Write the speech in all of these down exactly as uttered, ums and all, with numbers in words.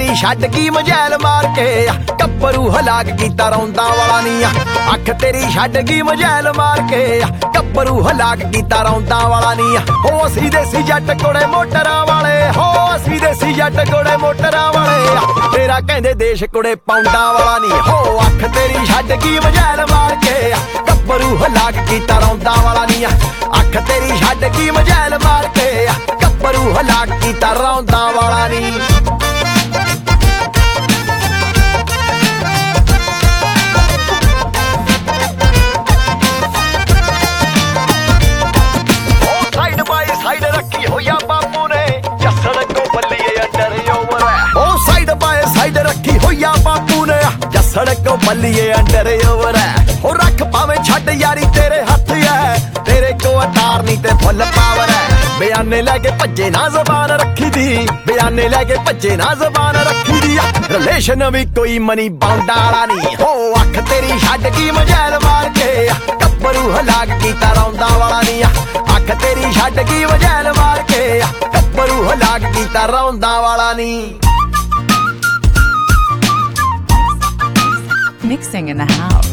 ਤੇਰੀ ਛੱਡ ਕੀ ਮਜੈਲ ਮਾਰ ਕੇ ਗੱਭਰੂ ਹਲਾਕ ਕੀਤਾ ਰੌਂਦਾ ਵਾਲਾ ਨੀ ਅੱਖ ਤੇਰੀ ਛੱਡ ਕੀ ਮਜੈਲ ਮਾਰ ਕੇ ਗੱਭਰੂ ਹਲਾਕ ਕੀਤਾ ਰੌਂਦਾ ਵਾਲਾ ਨੀ ਹੋ ਅਸੀਂ ਦੇਸੀ ਜੱਟ ਕੋੜੇ ਮੋਟਰਾਂ ਵਾਲੇ ਹੋ ਅਸੀਂ ਦੇਸੀ ਜੱਟ ਕੋੜੇ ਮੋਟਰਾਂ ਵਾਲੇ ਤੇਰਾ ਕਹਿੰਦੇ ਦੇਸ਼ ਕੋੜੇ ਪੌਂਡਾਂ ਵਾਲਾ ਨੀ ਹੋ ਅੱਖ ਤੇਰੀ ਛੱਡ ਕੀ ਮਜੈਲ ਮਾਰ ਕੇ ਗੱਭਰੂ ਹਲਾਕ ਕੀਤਾ ਰੌਂਦਾ ਵਾਲਾ ਨੀ ਅੱਖ ਤੇਰੀ ਛੱਡ ਕੀ ਮਜੈਲ ਮਾਰ ਕੇ ਗੱਭਰੂ ਹਲਾਕ ਕੀਤਾ ਰੌਂਦਾ ਵਾਲਾ ਨੀ ਸਾਈਡ ਰੱਖੀ ਹੋਇਆ ਬਾਪੂ ਨੇ ਜੱਸੜ ਕੋ ਬੱਲੀਏ ਅੰਡਰ ਓਵਰ ਉਹ ਸਾਈਡ ਬਾਏ ਸਾਈਡ ਰੱਖੀ ਹੋਇਆ ਬਾਪੂ ਨੇ ਜੱਸੜ ਕੋ ਬੱਲੀਏ ਅੰਡਰ ਓਵਰ ਉਹ ਰੱਖ ਭਾਵੇਂ ਛੱਡ ਯਾਰੀ ਤੇਰੇ ਹੱਥ ਐ ਤੇਰੇ ਕੋ ਅਤਾਰ ਨਹੀਂ ਤੇ ਫੁੱਲ ਪਾਵਰ ਐ ਬਿਆਨੇ ਲੈ ਕੇ ਭੱਜੇ ਨਾ ਜ਼ਬਾਨ ਰੱਖੀ ਦੀ ਬਿਆਨੇ ਲੈ ਕੇ ਭੱਜੇ ਨਾ ਜ਼ਬਾਨ ਰੱਖੀ ਦੀ ਰਿਲੇਸ਼ਨ ਵੀ ਕੋਈ ਮਨੀ ਬਾਉਂਡਾ ਵਾਲਾ ਨਹੀਂ ਹੋ ਅੱਖ ਤੇਰੀ ਛੱਡ ਕੀ ਮਜੈਲ ਮਾਰ ਕੇ ਗੱਭਰੂ ਹਲਾਕ ਕੀਤਾ ਰੌਂਦਾ ਵਾਲਾ ਨਹੀਂ ਅੱਖ ਤੇਰੀ ਛੱਡ ਕੀ ਮਜੈਲ ਮਾਰ ਕੇ ਗੱਭਰੂ ਹਲਾਕ ਕੀਤਾ ਰੌਂਦਾ ਵਾਲਾ ਨੀ Mixing in the house.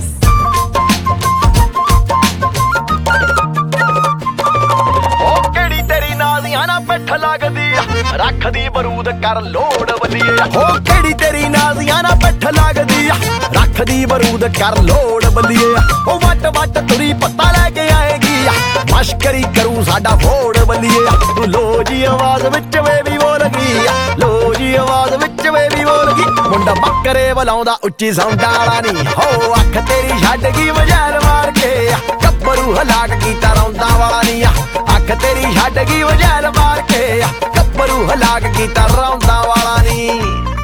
ਉਹ ਕਿਹੜੀ ਤੇਰੀ ਨਾਜ਼ੀਆਂ ਨਾ ਪਿੱਠ ਲੱਗਦੀ ਰੱਖਦੀ ਬਰੂਦ ਕਰ ਲੋੜ ਬੱਲੀਏ ਉਹ ਕਿਹੜੀ ਤੇਰੀ ਨਾਜ਼ੀਆਂ ਨਾ ਪਿੱਠ ਲੱਗਦੀ ਰੱਖਦੀ ਬਰੂਦ ਕਰ ਲੋੜ ਬੱਲੀਏ ਉਹ ਵੱਟ ਵੱਟ ਤੁਰੀ ਪੱਤਾ ਲੈ ਕੇ ਆਏਗੀ ਮਸ਼ਕਰੀ ਕਰੂ ਸਾਡਾ ਫੋੜ ਬੱਲੀਏ ਤੂੰ ਲੋ ਜੀ ਆਵਾਜ਼ ਵਿੱਚ ਵੇ ਵੀ ਬੋਲ ਗਈ ਲੋ ਜੀ ਆਵਾਜ਼ ਵਿੱਚ ਵੇ ਵੀ ਬੋਲ ਗਈ ਮੁੰਡਾ ਬੱਕਰੇ ਬਲਾਉਂਦਾ ਉੱਚੀ ਸਾਉਂਡਾਂ ਵਾਲਾ ਨੀ ਹੋ ਅੱਖ ਤੇਰੀ ਛੱਡ ਗਈ ਮਜੈਲ ਮਾਰ ਕੇ ਗੱਭਰੂ ਹਲਾਕ ਕੀਤਾ ਰੌਂਦਾ ਵਾਲਾ ਨੀ ਅੱਖ ਤੇਰੀ ਛੱਡ ਗਈ ਮਜੈਲ ਮਾਰ ਕੇ ਗੱਭਰੂ ਹਲਾਕ ਕੀਤਾ ਰੌਂਦਾ ਵਾਲਾ ਨੀ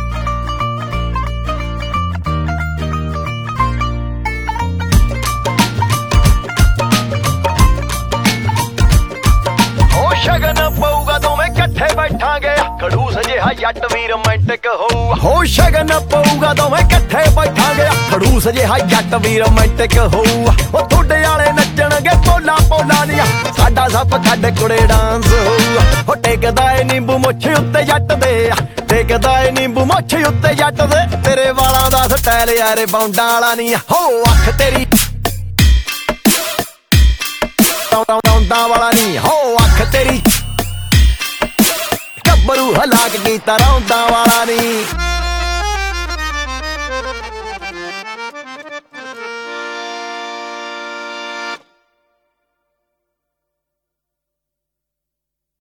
ਸ਼ਗਨ ਪਊਗਾ ਦੋਵੇਂ ਇਕੱਠੇ ਬੈਠਾਂਗੇ ਖੜੂਸ ਜਿਹਾ ਜੱਟ ਵੀ ਰੋਮਾਂਟਿਕ ਹੋਊ ਹੋ ਸ਼ਗਨ ਪਊਗਾ ਦੋਵੇਂ ਇਕੱਠੇ ਬੈਠਾਂਗੇ ਖੜੂਸ ਜਿਹਾ ਜੱਟ ਵੀ ਰੋਮਾਂਟਿਕ ਹੋਊ ਉਹ ਤੁਹਾਡੇ ਵਾਲੇ ਨੱਚਣਗੇ ਪੋਲਾ ਪੋਲਾ ਨੀ ਸਾਡਾ ਸੱਪ ਛੱਡ ਕੁੜੇ ਡਾਂਸ ਹੋਊ ਉਹ ਟੇਕਦਾ ਏ ਨਿੰਬੂ ਮੁੱਛ ਉੱਤੇ ਜੱਟ ਦੇ ਟੇਕਦਾ ਏ ਨਿੰਬੂ ਮੁੱਛ ਉੱਤੇ ਜੱਟ ਦੇ ਤੇਰੇ ਵਾਲਾਂ ਦਾ ਸਟਾਈਲ ਯਾਰੇ ਬਾਉਂਡਾਂ ਵਾਲਾ ਨੀ ਹੋ ਅੱਖ ਤੇਰੀ ਰੌਂਦਾ ਵਾਲਾ ਨੀ ਹੋ ਅੱਖ ਤੇਰੀ ਗੱਭਰੂ ਹਲਾਕ ਕੀਤਾ ਰੌਂਦਾ ਵਾਲਾ ਨੀ